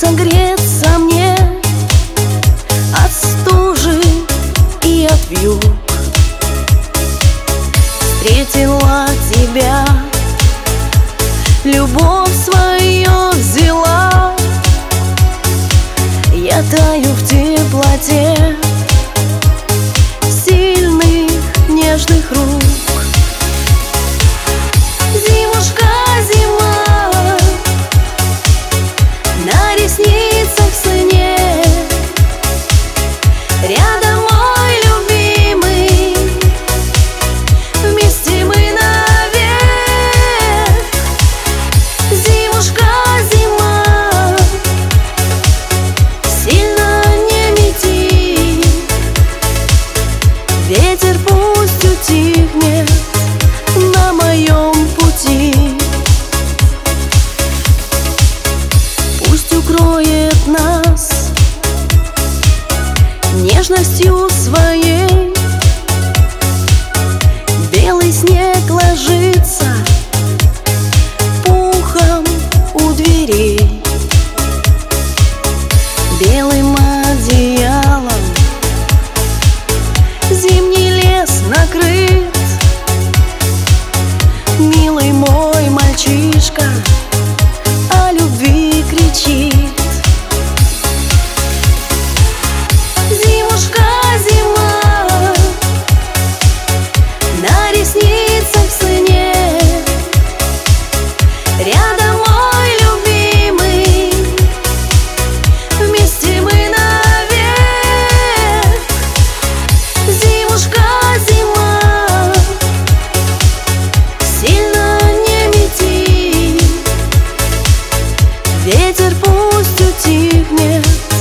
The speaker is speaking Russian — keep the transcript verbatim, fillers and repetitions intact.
согреться мне от стужи и от вьюг. Встретила тебя, любовь свою взяла, я таю в теплоте сильных нежных рук. Зимушка, зима, на ресницах снег, рядом мой любимый, вместе мы навек. Зимушка, зима, сильно не мети, ветер пусть утихнет на моем пути. Пусть укроет нас нежностью своей, белый снег ложится пухом у дверей, белым одеялом зимний лес накрыт. Милый мой мальчишка о любви кричит. Зимушка, зима, на ресницах снег, рядом мой любимый, вместе мы навек. Зимушка, зима, сильно не мети, ветер пусть утихнет